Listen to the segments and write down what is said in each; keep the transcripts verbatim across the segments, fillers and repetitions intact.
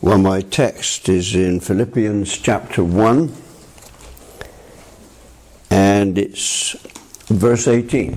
Well, my text is in Philippians chapter one, and it's verse eighteen.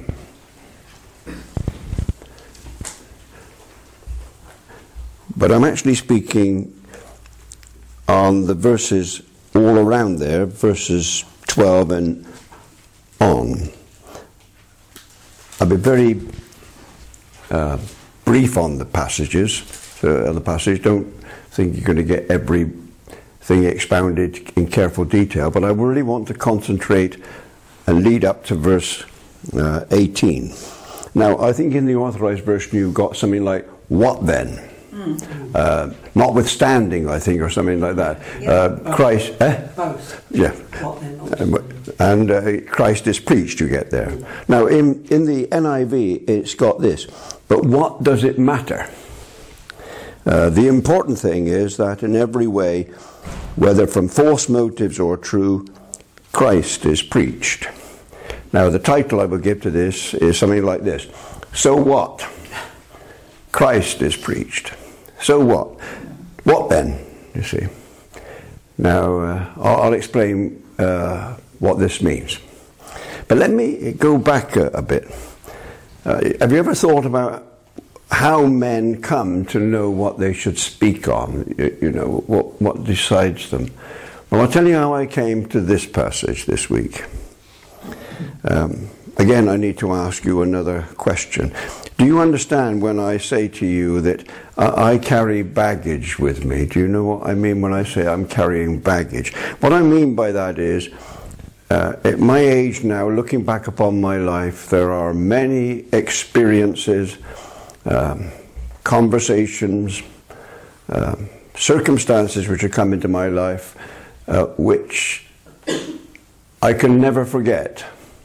But I'm actually speaking on the verses all around there, verses twelve and on. I'll be very uh, brief on the passages. So the passage, don't think you're going to get everything expounded in careful detail, but I really want to concentrate and lead up to verse uh, eighteen. Now, I think in the Authorized Version you've got something like, what then? Mm. Uh, notwithstanding, I think, or something like that. Yeah, uh, both. Christ, eh? Both. Yeah. What then? Notwithstanding. And uh, Christ is preached, you get there. Mm. Now, in, in the N I V, it's got this, but what does it matter? Uh, the important thing is that in every way, whether from false motives or true, Christ is preached. Now, the title I will give to this is something like this. So what? Christ is preached. So what? What then, you see? Now, uh, I'll, I'll explain uh, what this means. But let me go back a, a bit. Uh, have you ever thought about how men come to know what they should speak on? You, you know, what, what decides them? Well, I'll tell you how I came to this passage this week. Um, again, I need to ask you another question. Do you understand when I say to you that uh, I carry baggage with me? Do you know what I mean when I say I'm carrying baggage? What I mean by that is, uh, at my age now, looking back upon my life, there are many experiences, um, conversations, um, circumstances which have come into my life, uh, which I can never forget.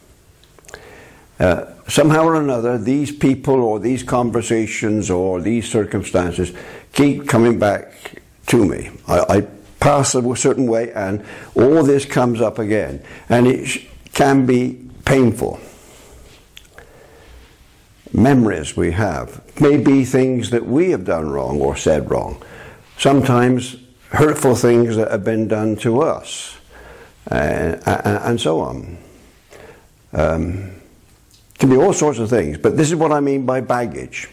Uh, somehow or another, these people or these conversations or these circumstances keep coming back to me. I, I pass a certain way and all this comes up again. And it sh- can be painful. Memories we have may be things that we have done wrong or said wrong. Sometimes hurtful things that have been done to us, uh, and, and so on. Um, can be all sorts of things, but this is what I mean by baggage.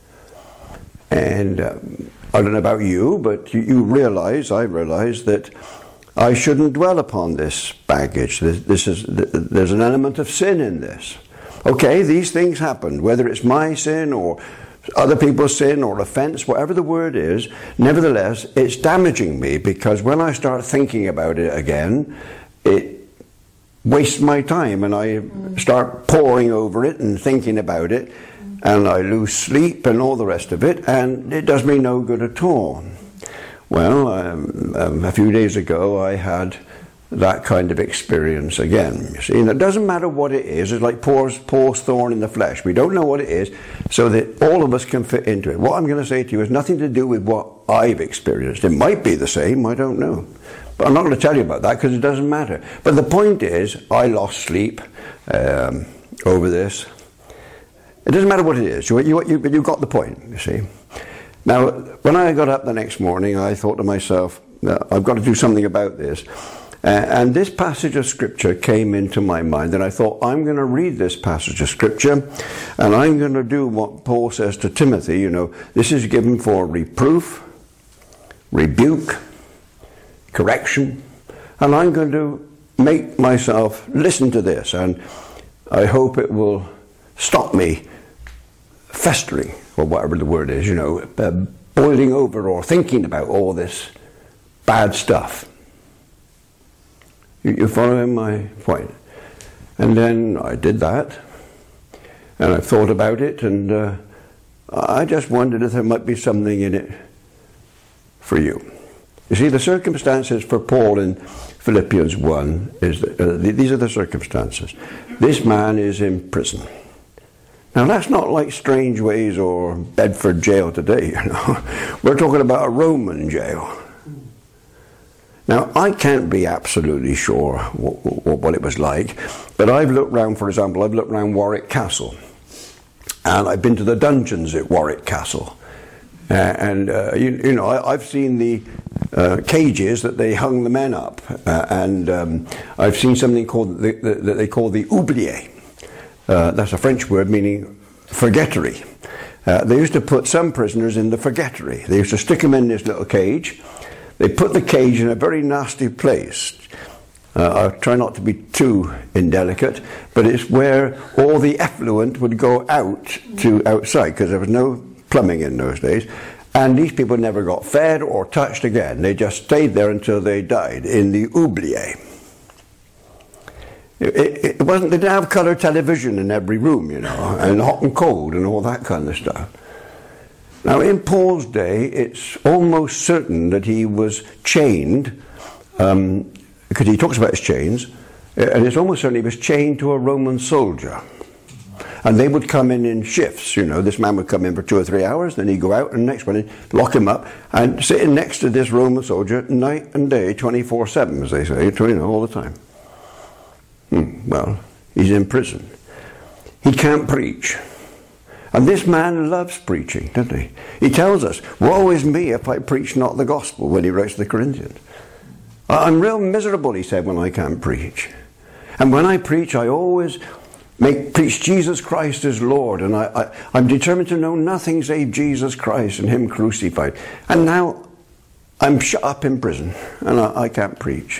And um, I don't know about you, but you, you realize, I realize that I shouldn't dwell upon this baggage. This, this is, there's an element of sin in this. Okay, these things happened, whether it's my sin or other people's sin or offense, whatever the word is, nevertheless, it's damaging me because when I start thinking about it again, it wastes my time and I start poring over it and thinking about it and I lose sleep and all the rest of it, and it does me no good at all. Well, um, um, a few days ago I had that kind of experience again, you see. And it doesn't matter what it is. It's like Paul's, Paul's thorn in the flesh. We don't know what it is, so that all of us can fit into it. What I'm going to say to you has nothing to do with what I've experienced. It might be the same, I don't know. But I'm not going to tell you about that because it doesn't matter. But the point is, I lost sleep um, over this. It doesn't matter what it is. You, you, you, you got the point, you see. Now, when I got up the next morning, I thought to myself, I've got to do something about this. Uh, and this passage of Scripture came into my mind, and I thought, I'm going to read this passage of Scripture, and I'm going to do what Paul says to Timothy, you know, this is given for reproof, rebuke, correction, and I'm going to make myself listen to this, and I hope it will stop me festering, or whatever the word is, you know, uh, boiling over or thinking about all this bad stuff. You following my point? And then I did that, and I thought about it, and uh, I just wondered if there might be something in it for you. You see, the circumstances for Paul in Philippians one, is that, uh, these are the circumstances. This man is in prison. Now, that's not like Strange Ways or Bedford jail today, you know. We're talking about a Roman jail. Now, I can't be absolutely sure what, what, what it was like, but I've looked round, for example, I've looked round Warwick Castle, and I've been to the dungeons at Warwick Castle. Uh, and, uh, you, you know, I, I've seen the uh, cages that they hung the men up. Uh, and um, I've seen something called the, the, that they call the oubliette. Uh, that's a French word meaning forgettery. Uh, they used to put some prisoners in the forgettery. They used to stick them in this little cage. They put the cage in a very nasty place. Uh, I try not to be too indelicate, but it's where all the effluent would go out to outside, because there was no plumbing in those days. And these people never got fed or touched again. They just stayed there until they died in the oubliette. It, it, it wasn't, they didn't have colour television in every room, you know, and hot and cold and all that kind of stuff. Now, in Paul's day, it's almost certain that he was chained, um, because he talks about his chains, and it's almost certain he was chained to a Roman soldier. And they would come in in shifts, you know. This man would come in for two or three hours, then he'd go out, and the next one he'd lock him up, and sitting next to this Roman soldier night and day, twenty-four seven, as they say, you know, all the time. Hmm, well, he's in prison. He can't preach. And this man loves preaching, doesn't he? He tells us, woe is me if I preach not the gospel, when he writes to the Corinthians. I'm real miserable, he said, when I can't preach. And when I preach, I always make preach Jesus Christ as Lord, and I, I, I'm determined to know nothing save Jesus Christ and him crucified. And now I'm shut up in prison, and I, I can't preach.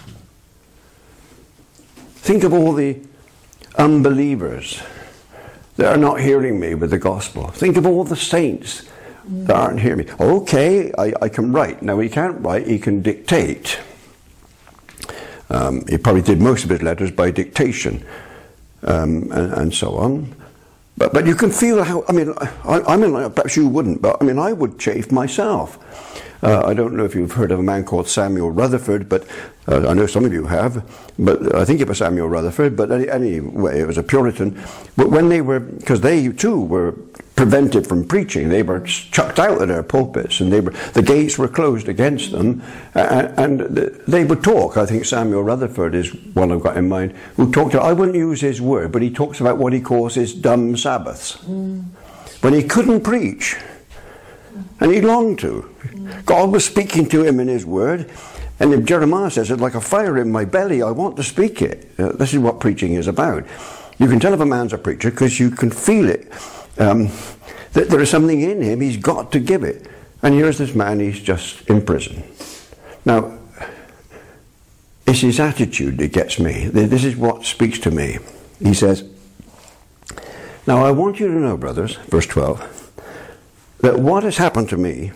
Think of all the unbelievers that are not hearing me with the gospel. Think of all the saints that aren't hearing me. Okay, I, I can write. Now, he can't write, he can dictate. Um, he probably did most of his letters by dictation, um, and, and so on. But but you can feel how, I mean, I, I mean, perhaps you wouldn't, but I mean, I would chafe myself. Uh, I don't know if you've heard of a man called Samuel Rutherford, but uh, I know some of you have, but I think it was Samuel Rutherford, but any, anyway, it was a Puritan. But when they were, because they too were prevented from preaching, they were chucked out of their pulpits, and they were, the gates were closed against them, uh, and they would talk. I think Samuel Rutherford is one I've got in mind, who talked, I wouldn't use his word, but he talks about what he calls his dumb Sabbaths. Mm. When he couldn't preach, and he longed to. God was speaking to him in his word, and if Jeremiah says, it's like a fire in my belly, I want to speak it. Uh, this is what preaching is about. You can tell if a man's a preacher because you can feel it, um, that there is something in him, he's got to give it. And here's this man, he's just in prison. Now, it's his attitude that gets me. This is what speaks to me. He says, now I want you to know, brothers, verse twelve, that what has happened to me,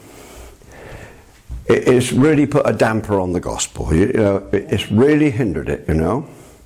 it's really put a damper on the gospel. You know, it's really hindered it, you know.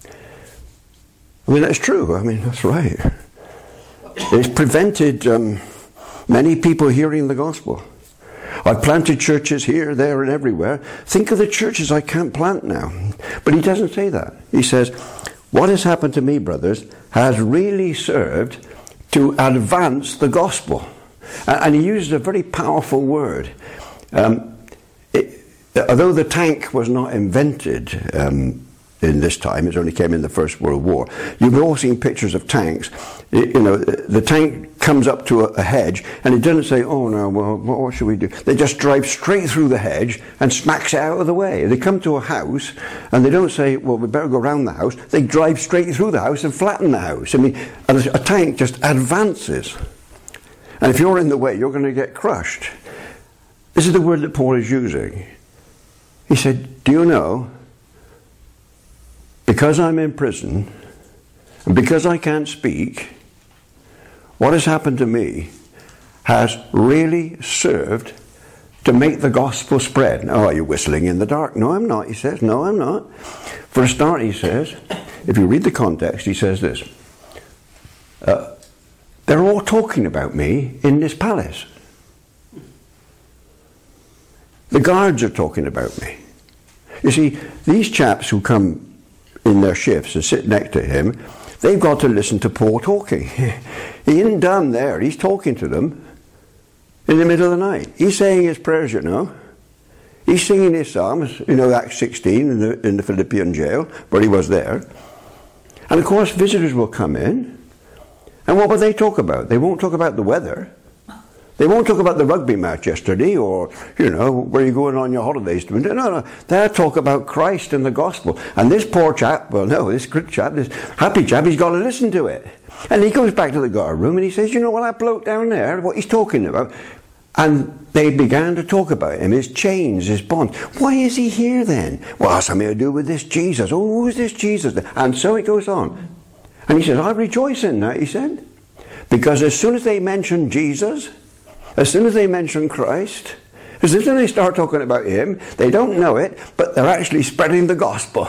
I mean, that's true. I mean, that's right. It's prevented um, many people hearing the gospel. I've planted churches here, there, and everywhere. Think of the churches I can't plant now. But he doesn't say that. He says, what has happened to me, brothers, has really served to advance the gospel. And he uses a very powerful word. Um, it, although the tank was not invented um, in this time, it only came in the First World War, you've all seen pictures of tanks. It, you know, the tank comes up to a, a hedge, and it doesn't say, oh no, well, what, what should we do? They just drive straight through the hedge and smacks it out of the way. They come to a house, and they don't say, well, we better go around the house. They drive straight through the house and flatten the house. I mean, and a tank just advances. And if you're in the way, you're going to get crushed. This is the word that Paul is using. He said, do you know, because I'm in prison, and because I can't speak, what has happened to me has really served to make the gospel spread. Now, are you whistling in the dark? No, I'm not, he says. No, I'm not. For a start, he says, if you read the context, he says this. Uh, They're all talking about me in this palace. The guards are talking about me. You see, these chaps who come in their shifts and sit next to him, they've got to listen to Paul talking. He isn't done there. He's talking to them in the middle of the night. He's saying his prayers, you know. He's singing his psalms, you know, Acts sixteen in the, in the Philippian jail, where he was there. And of course, visitors will come in. And what will they talk about? They won't talk about the weather. They won't talk about the rugby match yesterday or, you know, where you're going on your holidays. No, no. They'll talk about Christ and the gospel. And this poor chap, well, no, this good chap, this happy chap, he's got to listen to it. And he goes back to the guard room and he says, you know, well, that bloke down there, what he's talking about. And they began to talk about him, his chains, his bonds. Why is he here then? Well, something to do with this Jesus. Oh, who is this Jesus? And so it goes on. And he says, I rejoice in that, he said. Because as soon as they mention Jesus, as soon as they mention Christ, as soon as they start talking about him, they don't know it, but they're actually spreading the gospel.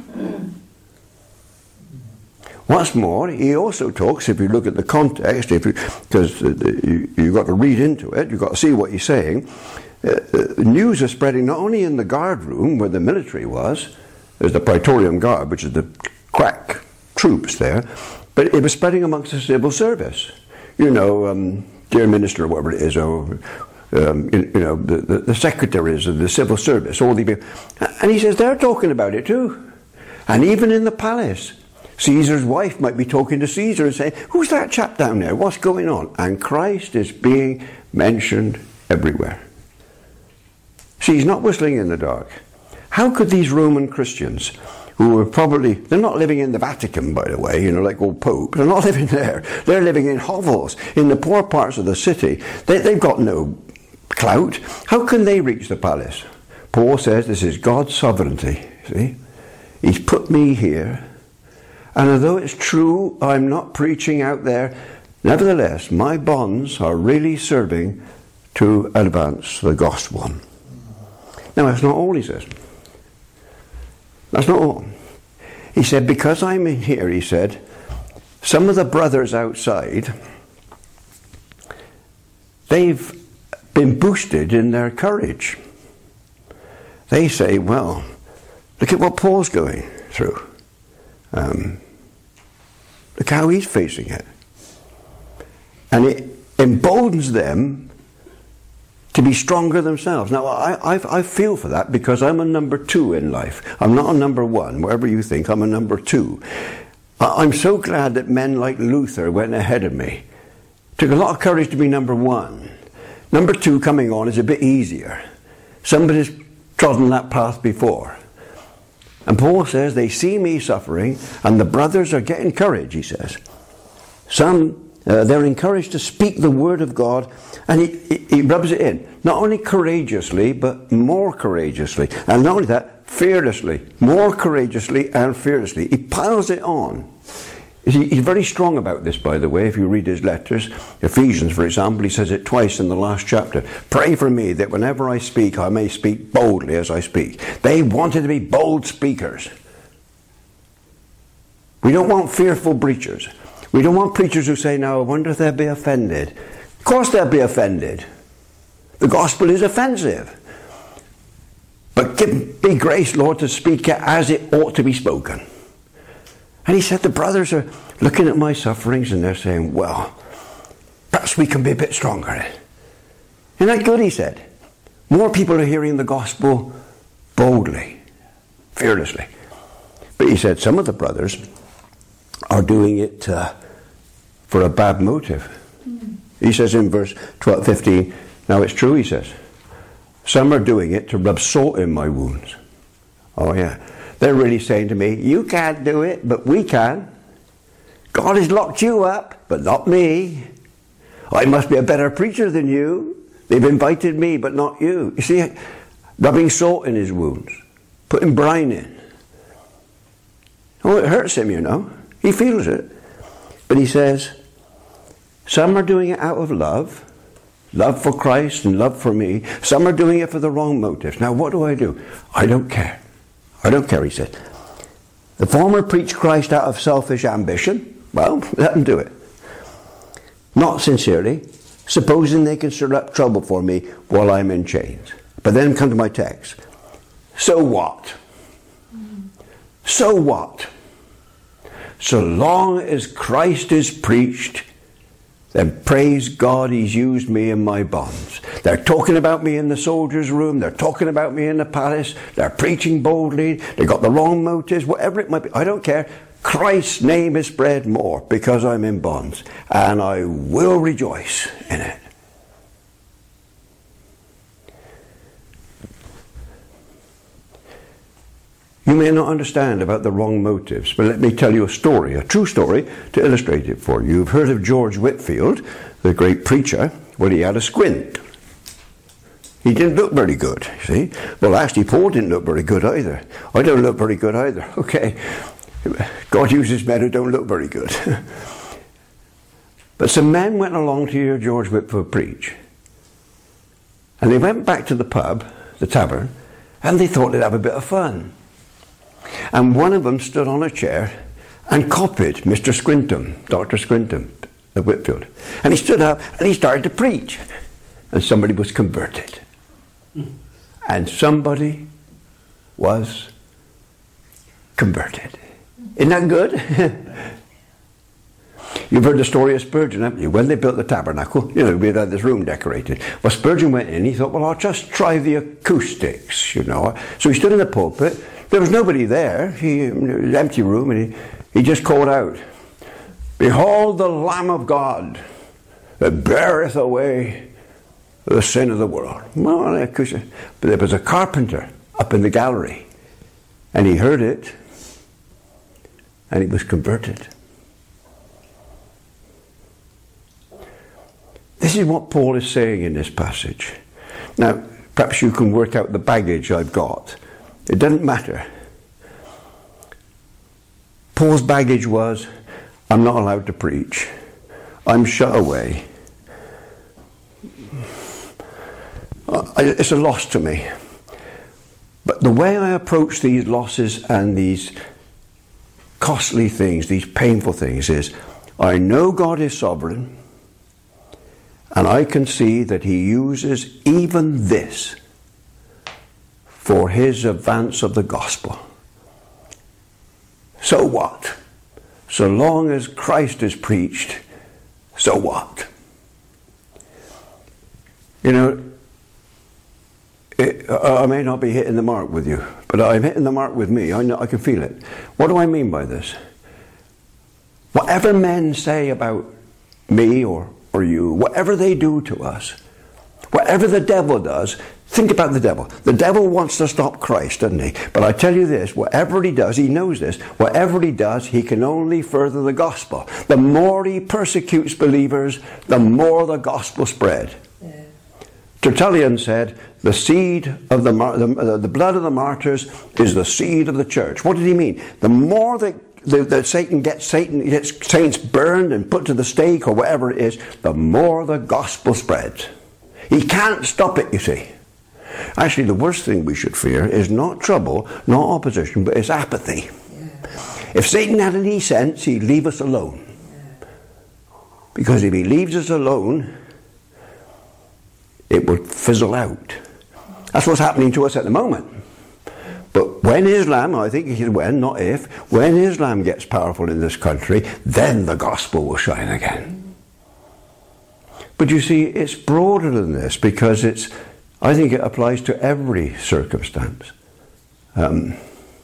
What's more, he also talks, if you look at the context, if you, because you, you've got to read into it, you've got to see what he's saying. Uh, uh, news is spreading not only in the guard room where the military was, there's the Praetorian Guard, which is the crack troops there, but it was spreading amongst the civil service. You know, um, dear minister, or whatever it is, or um, you, you know, the, the, the secretaries of the civil service, all the people. And he says they're talking about it too. And even in the palace, Caesar's wife might be talking to Caesar and saying, who's that chap down there? What's going on? And Christ is being mentioned everywhere. She's not whistling in the dark. How could these Roman Christians, who were probably, they're not living in the Vatican, by the way, you know, like old Pope. They're not living there. They're living in hovels, in the poor parts of the city. They, they've got no clout. How can they reach the palace? Paul says this is God's sovereignty, see? He's put me here. And although it's true I'm not preaching out there, nevertheless, my bonds are really serving to advance the gospel. Now, that's not all he says. That's not all. He said, because I'm in here, he said, some of the brothers outside, they've been boosted in their courage. They say, well, look at what Paul's going through. Um, look how he's facing it. And it emboldens them to be stronger themselves. Now, I, I, I feel for that because I'm a number two in life. I'm not a number one, whatever you think, I'm a number two. I'm so glad that men like Luther went ahead of me. It took a lot of courage to be number one. Number two coming on is a bit easier. Somebody's trodden that path before. And Paul says they see me suffering and the brothers are getting courage, he says. Some, uh, they're encouraged to speak the word of God, and he, he, he rubs it in. Not only courageously, but more courageously. And not only that, fearlessly. More courageously and fearlessly. He piles it on. He's very strong about this, by the way, if you read his letters. Ephesians, for example, he says it twice in the last chapter. Pray for me that whenever I speak, I may speak boldly as I speak. They wanted to be bold speakers. We don't want fearful preachers. We don't want preachers who say, now, I wonder if they'll be offended. Of course they'll be offended. The gospel is offensive. But give me grace, Lord, to speak it as it ought to be spoken. And he said the brothers are looking at my sufferings and they're saying, well, perhaps we can be a bit stronger. Isn't that good, he said? More people are hearing the gospel boldly, fearlessly. But he said some of the brothers are doing it uh, for a bad motive. Mm-hmm. He says in verse twelve, fifteen, now it's true, he says, some are doing it to rub salt in my wounds. Oh yeah. They're really saying to me, you can't do it, but we can. God has locked you up, but not me. I must be a better preacher than you. They've invited me, but not you. You see, rubbing salt in his wounds, putting brine in. Oh, it hurts him, you know. He feels it. But he says, some are doing it out of love, love for Christ and love for me. Some are doing it for the wrong motives. Now, what do I do? I don't care. I don't care, he said. The former preach Christ out of selfish ambition. Well, let them do it. Not sincerely, supposing they can stir up trouble for me while I'm in chains. But then come to my text. So what? Mm. So what? So long as Christ is preached, then praise God he's used me in my bonds. They're talking about me in the soldier's room. They're talking about me in the palace. They're preaching boldly. They've got the wrong motives, whatever it might be. I don't care. Christ's name is spread more because I'm in bonds. And I will rejoice in it. You may not understand about the wrong motives, but let me tell you a story, a true story, to illustrate it for you. You've heard of George Whitefield, the great preacher. Well, he had a squint. He didn't look very good, see. Well, actually, Paul didn't look very good either. I don't look very good either. Okay. God uses men who don't look very good. But some men went along to hear George Whitefield preach. And they went back to the pub, the tavern, and they thought they'd have a bit of fun. And one of them stood on a chair and copied Mister Squintum, Doctor Squintum, of Whitefield. And he stood up and he started to preach. And somebody was converted. And somebody was converted. Isn't that good? You've heard the story of Spurgeon, haven't you? When they built the tabernacle, you know, we had this room decorated. Well, Spurgeon went in, he thought, well, I'll just try the acoustics, you know. So he stood in the pulpit. There was nobody there. He, it was an empty room, and he, he just called out, "Behold the Lamb of God that beareth away the sin of the world." Well, but there was a carpenter up in the gallery, and he heard it, and he was converted. This is what Paul is saying in this passage. Now, perhaps you can work out the baggage I've got. It doesn't matter. Paul's baggage was, I'm not allowed to preach. I'm shut away. It's a loss to me. But the way I approach these losses and these costly things, these painful things, is I know God is sovereign, and I can see that he uses even this for his advance of the gospel. So what? So long as Christ is preached, so what? You know, it, I may not be hitting the mark with you, but I'm hitting the mark with me. I know, I can feel it. What do I mean by this? Whatever men say about me or, or you, whatever they do to us, whatever the devil does, think about the devil. The devil wants to stop Christ, doesn't he? But I tell you this, whatever he does, he knows this, whatever he does, he can only further the gospel. The more he persecutes believers, the more the gospel spread. Yeah. Tertullian said, the seed of the, the, the blood of the martyrs is the seed of the church. What did he mean? The more that The, the Satan gets Satan gets saints burned and put to the stake or whatever it is, the more the gospel spreads. He can't stop it, you see. Actually, the worst thing we should fear is not trouble, not opposition, but it's apathy. Yeah. If Satan had any sense, he'd leave us alone. Yeah. Because if he leaves us alone, it would fizzle out. That's what's happening to us at the moment. But when Islam, I think it's when, not if, when Islam gets powerful in this country, then the gospel will shine again. But you see, it's broader than this, because it's, I think it applies to every circumstance. Um,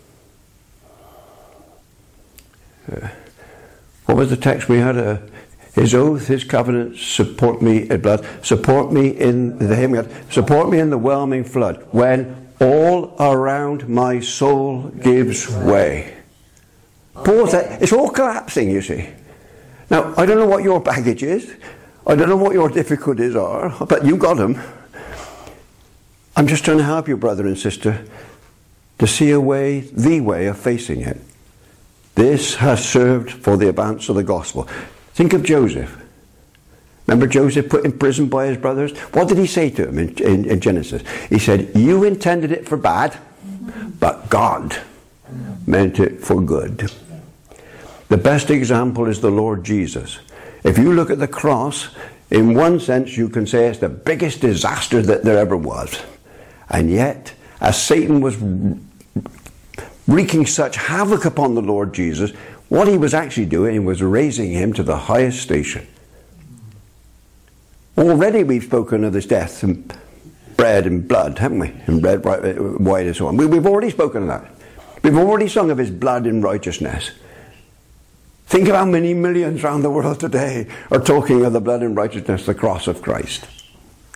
uh, what was the text we had? Uh, his oath, his covenant, support me in blood, support me in the hymn, support me in the whelming flood, when all around my soul gives way. Paul said, it's all collapsing, you see. Now, I don't know what your baggage is. I don't know what your difficulties are, but you got them. I'm just trying to help you, brother and sister, to see a way, the way of facing it. This has served for the advance of the gospel. Think of Joseph. Remember Joseph put in prison by his brothers? What did he say to him in, in, in Genesis? He said, you intended it for bad, but God meant it for good. The best example is the Lord Jesus. If you look at the cross, in one sense you can say it's the biggest disaster that there ever was. And yet, as Satan was wreaking such havoc upon the Lord Jesus, what he was actually doing was raising him to the highest station. Already we've spoken of his death and bread and blood, haven't we? And red, white and so on. We, we've already spoken of that. We've already sung of his blood and righteousness. Think of how many millions around the world today are talking of the blood and righteousness, the cross of Christ.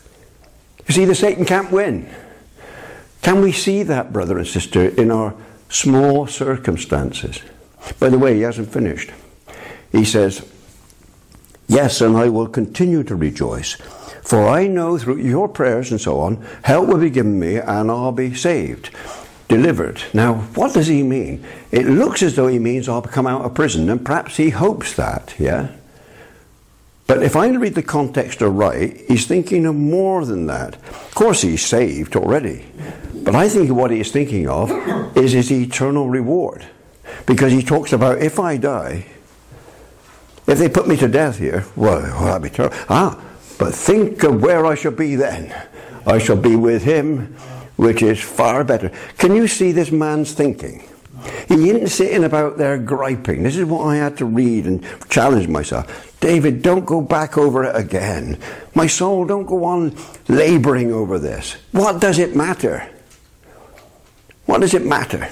You see, the Satan can't win. Can we see that, brother and sister, in our small circumstances. By the way, he hasn't finished. He says, yes, and I will continue to rejoice, for I know through your prayers and so on, help will be given me and I'll be saved, delivered. Now, what does he mean? It looks as though he means I'll come out of prison, and perhaps he hopes that, yeah? But if I read the context aright, he's thinking of more than that. Of course, he's saved already. But I think what he's thinking of is his eternal reward. Because he talks about, if I die, if they put me to death here, well, well that'd be terrible. Ah, but think of where I shall be then. I shall be with him, which is far better. Can you see this man's thinking? He isn't sitting about there griping. This is what I had to read and challenge myself. David, don't go back over it again. My soul, don't go on laboring over this. What does it matter? What does it matter?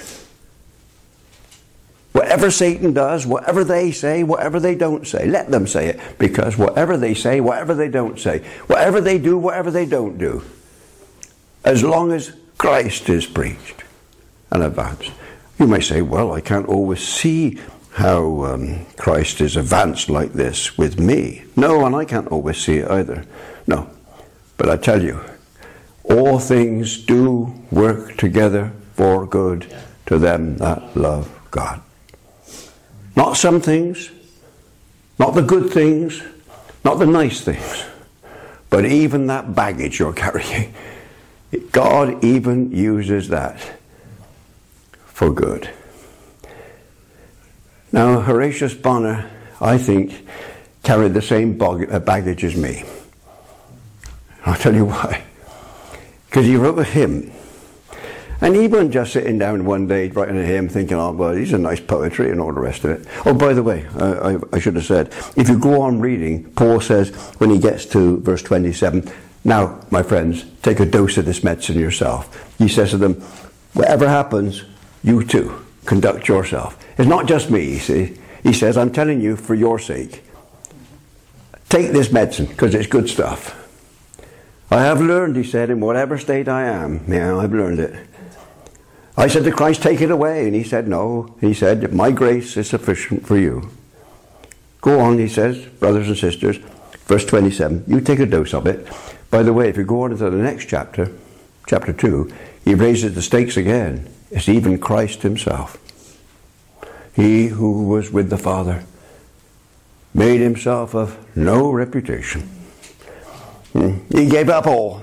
Whatever Satan does, whatever they say, whatever they don't say, let them say it. Because whatever they say, whatever they don't say, whatever they do, whatever they don't do, as long as Christ is preached and advanced. You may say, well, I can't always see how um, Christ is advanced like this with me. No, and I can't always see it either. No. But I tell you, all things do work together for good to them that love God. Not some things, not the good things, not the nice things, but even that baggage you're carrying. God even uses that for good. Now, Horatius Bonar, I think, carried the same baggage as me. I'll tell you why. Because he wrote a hymn. And he wasn't just sitting down one day writing a hymn thinking, oh, well, these are nice poetry and all the rest of it. Oh, by the way, I, I, I should have said, if you go on reading, Paul says, when he gets to verse twenty-seven, now, my friends, take a dose of this medicine yourself. He says to them, whatever happens, you too conduct yourself. It's not just me, you see. He says, I'm telling you for your sake. Take this medicine, because it's good stuff. I have learned, he said, in whatever state I am. Yeah, I've learned it. I said to Christ, take it away. And he said, no. He said, my grace is sufficient for you. Go on, he says, brothers and sisters. Verse twenty-seven, you take a dose of it. By the way, if you go on into the next chapter, chapter two, he raises the stakes again. It's even Christ himself. He who was with the Father made himself of no reputation. He gave up all.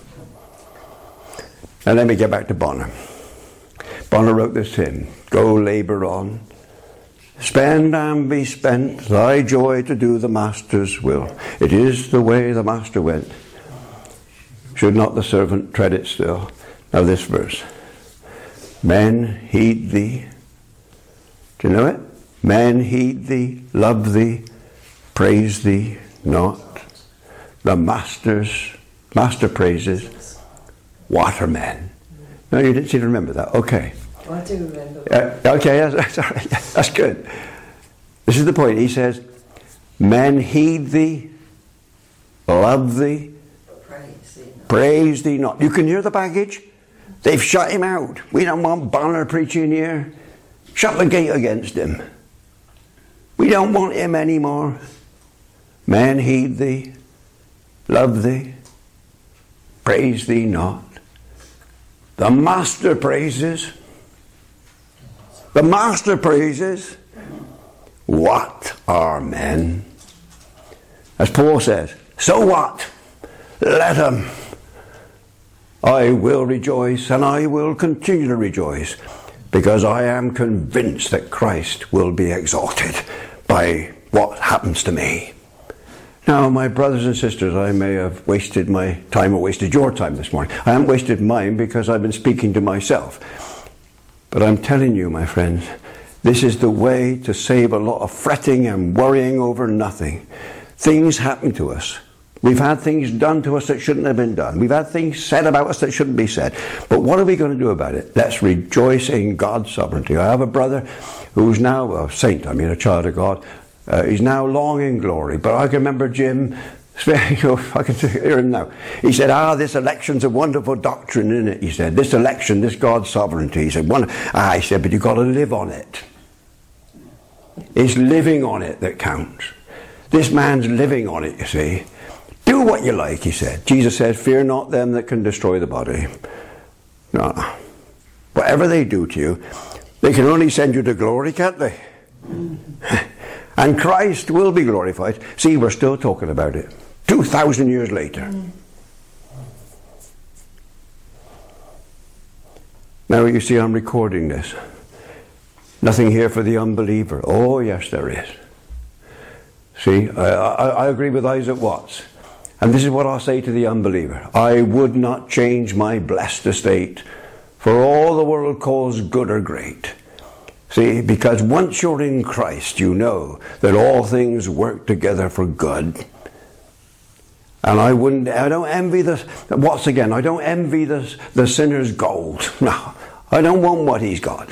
And then we get back to Bonar. Bonar wrote this hymn, go labour on, spend and be spent, thy joy to do the Master's will. It is the way the Master went. Should not the servant tread it still? Now this verse. Men heed thee. Do you know it? Men heed thee, love thee, praise thee not. The Master's, Master praises. What are men? No, you didn't seem to remember that. Okay. Oh, I do remember. Uh, okay, that's, that's, all right. That's good. This is the point. He says, men heed thee, love thee, praise thee not. Praise thee not. You can hear the baggage. They've shut him out. We don't want Bonar preaching here. Shut the gate against him. We don't want him anymore. Men heed thee, love thee, praise thee not. The Master praises. The Master praises. What are men? As Paul says, so what? Let them. I will rejoice and I will continue to rejoice because I am convinced that Christ will be exalted by what happens to me. Now, my brothers and sisters, I may have wasted my time or wasted your time this morning. I haven't wasted mine because I've been speaking to myself. But I'm telling you, my friends, this is the way to save a lot of fretting and worrying over nothing. Things happen to us. We've had things done to us that shouldn't have been done. We've had things said about us that shouldn't be said. But what are we going to do about it? Let's rejoice in God's sovereignty. I have a brother who's now a saint, I mean a child of God. Uh, he's now long in glory. But I can remember Jim I can hear him now. He said, ah, this election's a wonderful doctrine, isn't it? He said, this election, this God's sovereignty. He said, one, ah, he said, but you've got to live on it. It's living on it that counts. This man's living on it, you see. Do what you like, he said. Jesus said, fear not them that can destroy the body. No. Whatever they do to you, they can only send you to glory, can't they? And Christ will be glorified. See, we're still talking about it. Two thousand years later. Mm. Now you see I'm recording this. Nothing here for the unbeliever. Oh yes, there is. See, I, I, I agree with Isaac Watts. And this is what I'll say to the unbeliever. I would not change my blessed estate for all the world calls good or great. See, because once you're in Christ, you know that all things work together for good. And I wouldn't, I don't envy the, once again, I don't envy the, the sinner's gold. No, I don't want what he's got.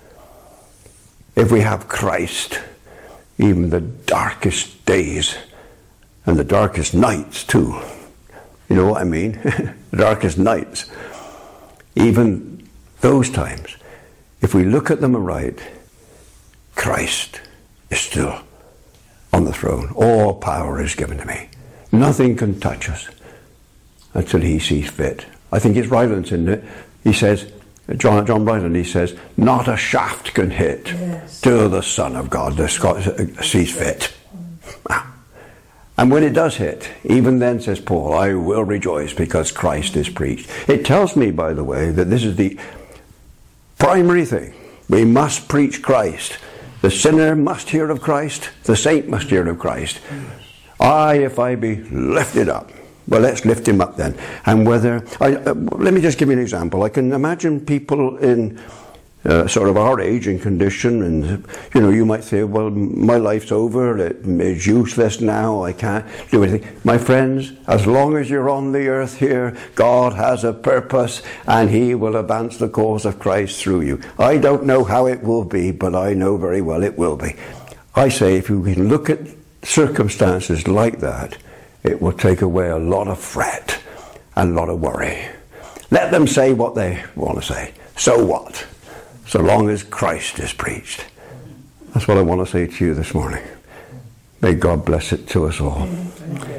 If we have Christ, even the darkest days, and the darkest nights too, you know what I mean? The darkest nights, even those times, if we look at them aright, Christ is still on the throne. All power is given to me. Nothing can touch us until he sees fit. I think it's Ryland's in it. He says, John John Ryland, he says, not a shaft can hit yes. till the Son of God the Scott, sees fit. Mm. And when it does hit, even then, says Paul, I will rejoice because Christ is preached. It tells me, by the way, that this is the primary thing. We must preach Christ. The sinner must hear of Christ. The saint must hear of Christ. I, if I be lifted up. Well, let's lift him up then. And whether, I, uh, let me just give you an example. I can imagine people in uh, sort of our age and condition, and, you know, you might say, well, my life's over, it, it's useless now, I can't do anything. My friends, as long as you're on the earth here, God has a purpose, and he will advance the cause of Christ through you. I don't know how it will be, but I know very well it will be. I say, if you can look at circumstances like that, it will take away a lot of fret and a lot of worry. Let them say what they want to say. So what? So long as Christ is preached. That's what I want to say to you this morning. May God bless it to us all.